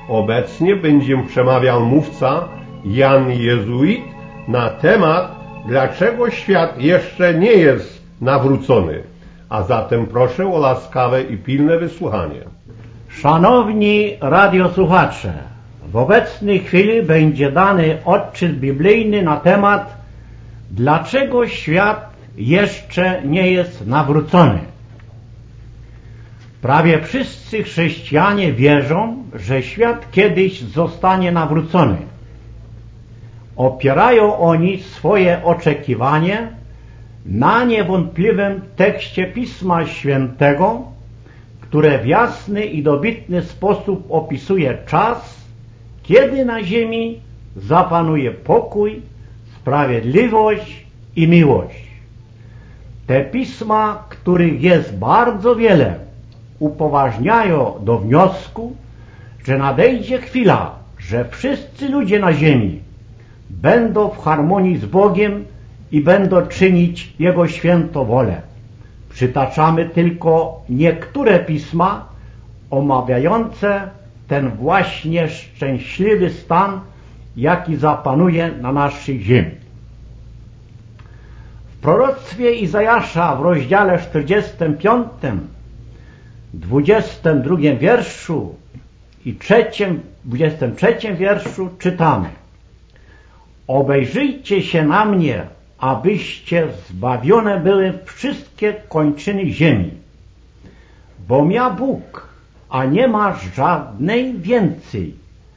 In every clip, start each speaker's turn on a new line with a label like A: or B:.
A: Obecnie będzie przemawiał mówca Jan Jezuit na temat, dlaczego świat jeszcze nie jest nawrócony. A zatem proszę o łaskawe i pilne wysłuchanie.
B: Szanowni radiosłuchacze, w obecnej chwili będzie dany odczyt biblijny na temat, dlaczego świat jeszcze nie jest nawrócony. Prawie wszyscy chrześcijanie wierzą, że świat kiedyś zostanie nawrócony. Opierają oni swoje oczekiwanie na niewątpliwym tekście Pisma Świętego, które w jasny i dobitny sposób opisuje czas, kiedy na ziemi zapanuje pokój, sprawiedliwość i miłość. Te pisma, których jest bardzo wiele, upoważniają do wniosku, że nadejdzie chwila, że wszyscy ludzie na ziemi będą w harmonii z Bogiem i będą czynić Jego świętą wolę. Przytaczamy tylko niektóre pisma omawiające ten właśnie szczęśliwy stan, jaki zapanuje na naszej ziemi. W proroctwie Izajasza w rozdziale 45, 22 wierszu i 23 wierszu czytamy: Obejrzyjcie się na mnie, abyście zbawione były wszystkie kończyny ziemi. Bom ja Bóg, a nie ma żadnej więcej.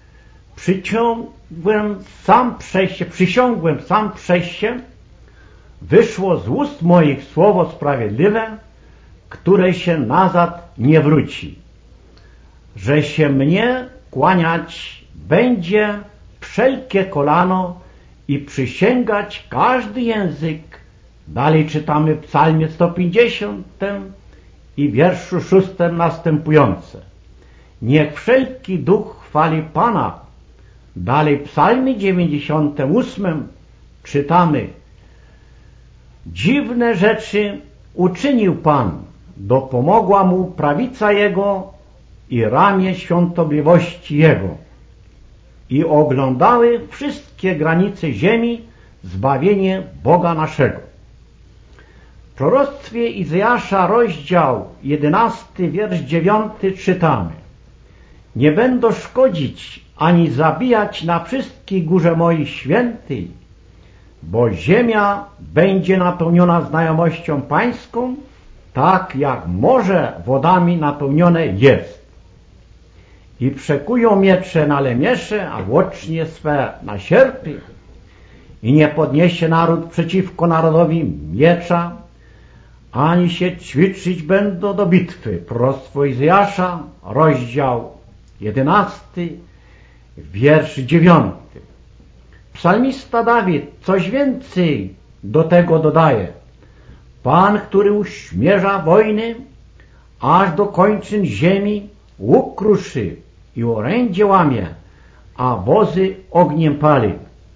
B: Przysiągłem sam przez się, wyszło z ust moich słowo sprawiedliwe, które się nazad nie wróci. Że się mnie kłaniać będzie wszelkie kolano i przysięgać każdy język. Dalej czytamy w psalmie 150 i wierszu 6 następujące: Niech wszelki duch chwali Pana. Dalej w psalmie 98 czytamy: Dziwne rzeczy uczynił Pan, dopomogła mu prawica Jego i ramię świątobliwości Jego. I oglądały wszystkie granice ziemi zbawienie Boga naszego. W proroctwie Izajasza, rozdział 11, wiersz 9 czytamy: Nie będą szkodzić ani zabijać na wszystkich górze mojej świętej, bo ziemia będzie napełniona znajomością Pańską, tak jak morze wodami napełnione jest. I przekują miecze na lemiesze, a łocznie swe na sierpy. I nie podniesie naród przeciwko narodowi miecza, ani się ćwiczyć będą do bitwy. Proroctwo Izajasza, rozdział 11, wiersz 9. Psalmista Dawid coś więcej do tego dodaje: Pan, który uśmierza wojny, aż do kończyn ziemi, łuk kruszy i orędzie łamie, a wozy ogniem pali.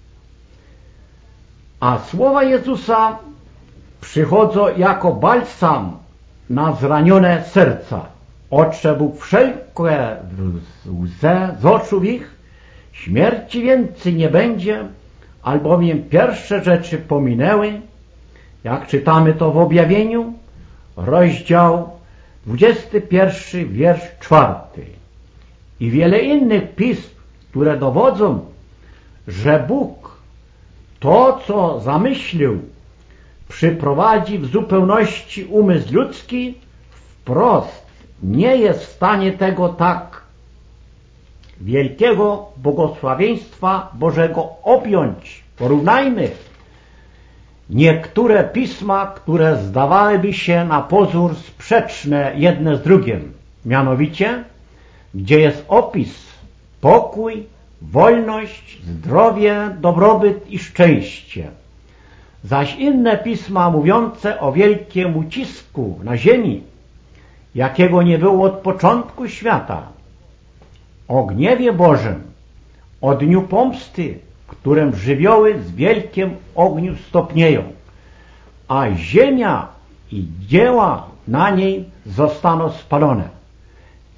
B: A słowa Jezusa przychodzą jako balsam na zranione serca. Otrze Bóg wszelkie łzę z oczu ich, śmierci więcej nie będzie, albowiem pierwsze rzeczy pominęły, jak czytamy to w Objawieniu, rozdział 21, wiersz 4. I wiele innych pism, które dowodzą, że Bóg to, co zamyślił, przyprowadzi w zupełności umysł ludzki, wprost nie jest w stanie tego tak wielkiego błogosławieństwa Bożego objąć. Porównajmy niektóre pisma, które zdawałyby się na pozór sprzeczne jedne z drugim, mianowicie gdzie jest opis pokój, wolność, zdrowie, dobrobyt i szczęście. Zaś inne pisma mówiące o wielkim ucisku na ziemi, jakiego nie było od początku świata, o gniewie Bożym, o dniu pomsty, którym żywioły z wielkim ogniu stopnieją, a ziemia i dzieła na niej zostaną spalone.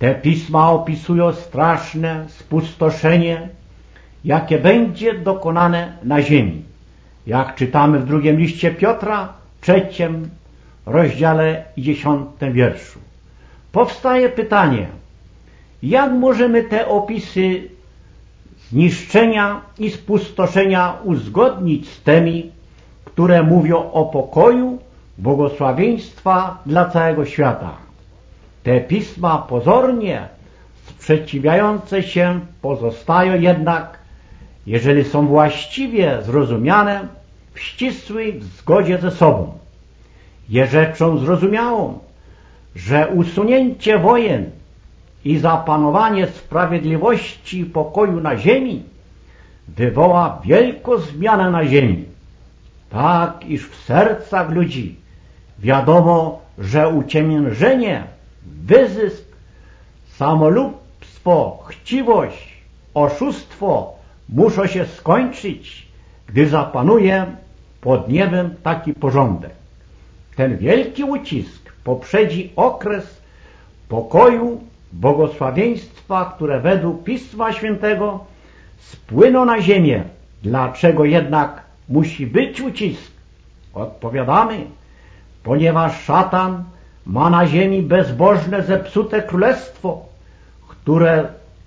B: Te pisma opisują straszne spustoszenie, jakie będzie dokonane na ziemi. Jak czytamy w drugim liście Piotra, 3 rozdziale i 10 wierszu. Powstaje pytanie, jak możemy te opisy zniszczenia i spustoszenia uzgodnić z tymi, które mówią o pokoju, błogosławieństwa dla całego świata. Te pisma pozornie sprzeciwiające się pozostają jednak, jeżeli są właściwie zrozumiane, w ścisłej zgodzie ze sobą. Jest rzeczą zrozumiałą, że usunięcie wojen i zapanowanie sprawiedliwości i pokoju na ziemi wywoła wielką zmianę na ziemi. Tak, iż w sercach ludzi wiadomo, że uciemiężenie, wyzysk, samolubstwo, chciwość, oszustwo muszą się skończyć, gdy zapanuje pod niebem taki porządek. Ten wielki ucisk poprzedzi okres pokoju, błogosławieństwa, które według Pisma Świętego spłyną na ziemię. Dlaczego jednak musi być ucisk? Odpowiadamy, ponieważ szatan ma na ziemi bezbożne, zepsute królestwo, które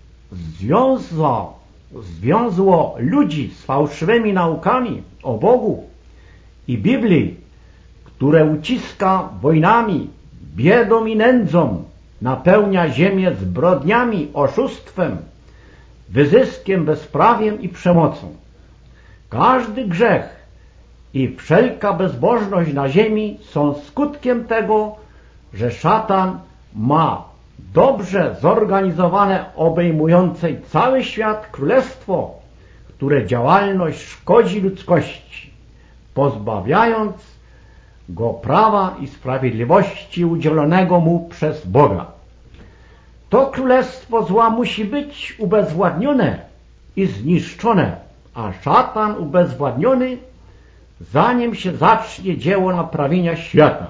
B: związło ludzi z fałszywymi naukami o Bogu i Biblii, które uciska wojnami, biedą i nędzą, napełnia ziemię zbrodniami, oszustwem, wyzyskiem, bezprawiem i przemocą. Każdy grzech i wszelka bezbożność na ziemi są skutkiem tego, że szatan ma dobrze zorganizowane, obejmujące cały świat królestwo, które działalność szkodzi ludzkości, pozbawiając go prawa i sprawiedliwości udzielonego mu przez Boga. To królestwo zła musi być ubezwładnione i zniszczone, a szatan ubezwładniony, zanim się zacznie dzieło naprawienia świata.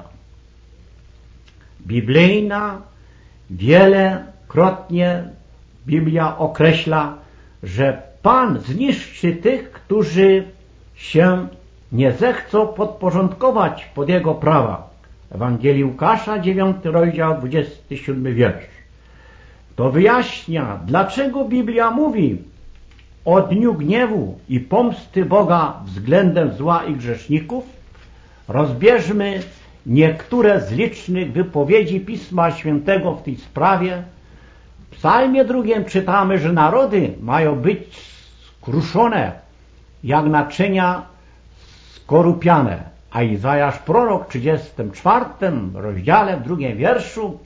B: Biblijna wielokrotnie Biblia określa, że Pan zniszczy tych, którzy się nie zechcą podporządkować pod Jego prawa. Ewangelii Łukasza, 9 rozdział, 27 wiersz. To wyjaśnia, dlaczego Biblia mówi o dniu gniewu i pomsty Boga względem zła i grzeszników. Rozbierzmy niektóre z licznych wypowiedzi Pisma Świętego w tej sprawie. W Psalmie 2 czytamy, że narody mają być skruszone jak naczynia skorupiane. A Izajasz prorok w 34 rozdziale, w 2 wierszu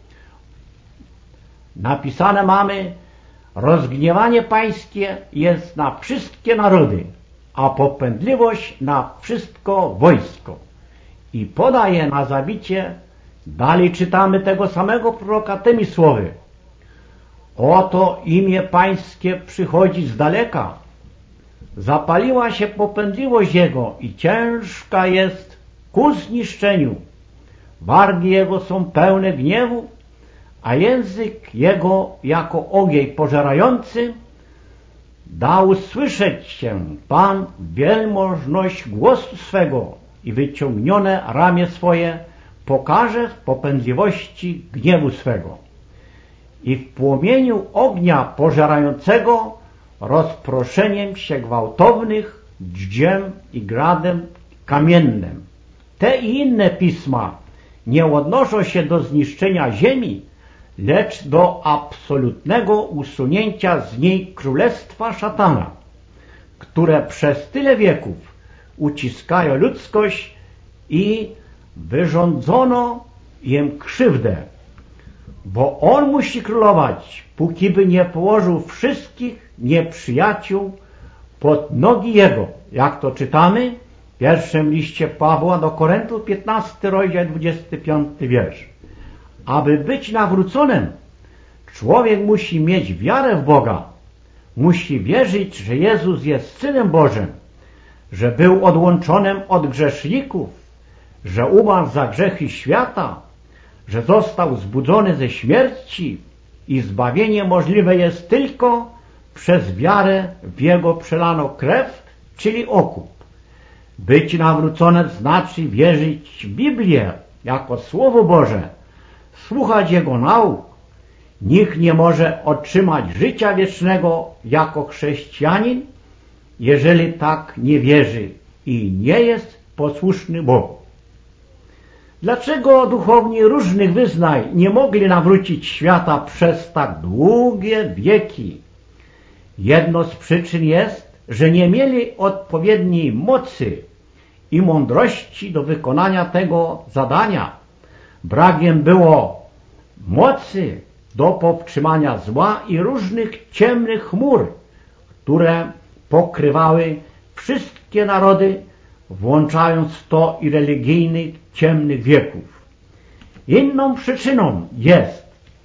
B: napisane mamy: rozgniewanie pańskie jest na wszystkie narody, a popędliwość na wszystko wojsko. I podaje na zabicie, dalej czytamy tego samego proroka tymi słowy: oto imię pańskie przychodzi z daleka, zapaliła się popędliwość jego i ciężka jest ku zniszczeniu. Wargi jego są pełne gniewu, a język jego jako ogień pożerający. Dał słyszeć się Pan wielmożność głosu swego i wyciągnione ramię swoje pokaże w popędliwości gniewu swego. I w płomieniu ognia pożerającego rozproszeniem się gwałtownych, dżdżem i gradem kamiennym. Te i inne pisma nie odnoszą się do zniszczenia ziemi, lecz do absolutnego usunięcia z niej królestwa szatana, które przez tyle wieków uciskają ludzkość i wyrządzono im krzywdę, bo on musi królować, póki by nie położył wszystkich nieprzyjaciół pod nogi jego. Jak to czytamy w pierwszym liście Pawła do Koryntów, 15 rozdział, 25 wiersz. Aby być nawróconym, człowiek musi mieć wiarę w Boga. Musi wierzyć, że Jezus jest Synem Bożym, że był odłączonym od grzeszników, że umarł za grzechy świata, że został zbudzony ze śmierci i zbawienie możliwe jest tylko przez wiarę w Jego przelaną krew, czyli okup. Być nawróconym znaczy wierzyć w Biblię jako Słowo Boże, słuchać Jego nauk. Nikt nie może otrzymać życia wiecznego jako chrześcijanin, jeżeli tak nie wierzy i nie jest posłuszny Bogu. Dlaczego duchowni różnych wyznań nie mogli nawrócić świata przez tak długie wieki? Jedną z przyczyn jest, że nie mieli odpowiedniej mocy i mądrości do wykonania tego zadania. Brakiem było mocy do powstrzymania zła i różnych ciemnych chmur, które pokrywały wszystkie narody, włączając w to i religijnych ciemnych wieków. Inną przyczyną jest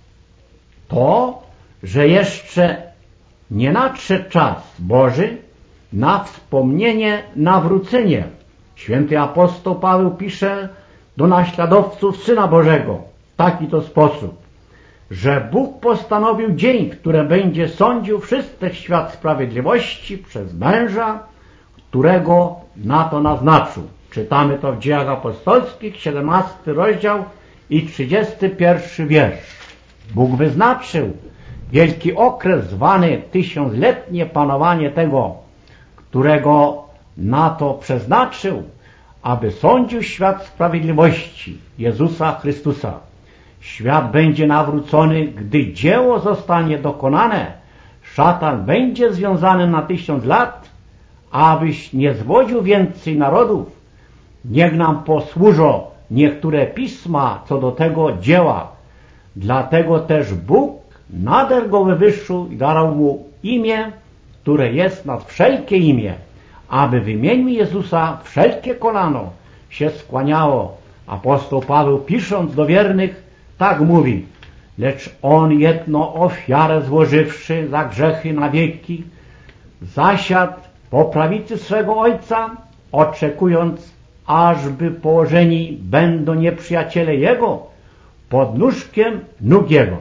B: to, że jeszcze nie nadszedł czas Boży na wspomnienie, nawrócenie. Święty apostoł Paweł pisze do naśladowców Syna Bożego w taki to sposób, że Bóg postanowił dzień, w którym będzie sądził wszystkich świat sprawiedliwości przez męża, którego na to naznaczył. Czytamy to w Dziejach Apostolskich, 17 rozdział i 31 wiersz. Bóg wyznaczył wielki okres zwany tysiącletnie panowanie tego, którego na to przeznaczył, aby sądził świat sprawiedliwości Jezusa Chrystusa. Świat będzie nawrócony, gdy dzieło zostanie dokonane. Szatan będzie związany na 1000 lat, abyś nie zwodził więcej narodów. Niech nam posłużą niektóre pisma co do tego dzieła. Dlatego też Bóg nader go wywyższył i dał mu imię, które jest nad wszelkie imię, aby w imieniu Jezusa wszelkie kolano się skłaniało. Apostoł Paweł, pisząc do wiernych, tak mówi: lecz On jedną ofiarę złożywszy za grzechy na wieki, zasiadł po prawicy swego Ojca, oczekując, ażby położeni będą nieprzyjaciele Jego pod nóżkiem nóg Jego.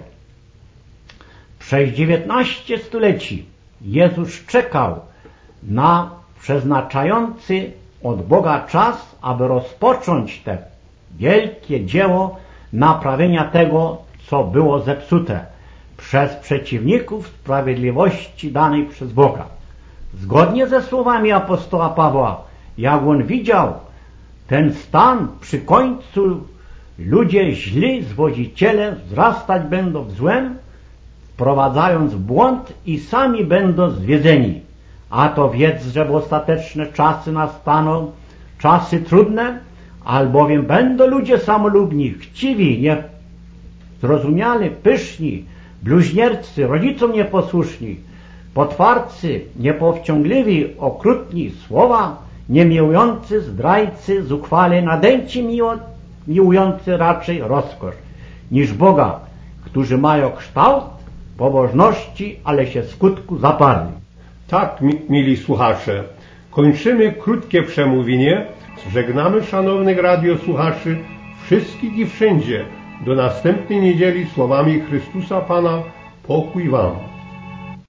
B: Przez 19 stuleci Jezus czekał na przeznaczający od Boga czas, aby rozpocząć te wielkie dzieło naprawienia tego, co było zepsute przez przeciwników sprawiedliwości danej przez Boga. Zgodnie ze słowami apostoła Pawła, jak on widział ten stan przy końcu, ludzie źli, zwodziciele wzrastać będą w złem, wprowadzając w błąd i sami będą zwiedzeni. A to wiedz, że w ostateczne czasy nastaną czasy trudne, albowiem będą ludzie samolubni, chciwi, niezrozumiali, pyszni, bluźniercy, rodzicom nieposłuszni, potwarcy, niepowściągliwi, okrutni, słowa niemiłujący, zdrajcy, zuchwali, nadęci, miłujący raczej rozkosz niż Boga, którzy mają kształt pobożności, ale się skutku zaparli.
A: Tak, mili słuchacze, kończymy krótkie przemówienie. Żegnamy szanownych radiosłuchaczy wszystkich i wszędzie. Do następnej niedzieli słowami Chrystusa Pana. Pokój wam.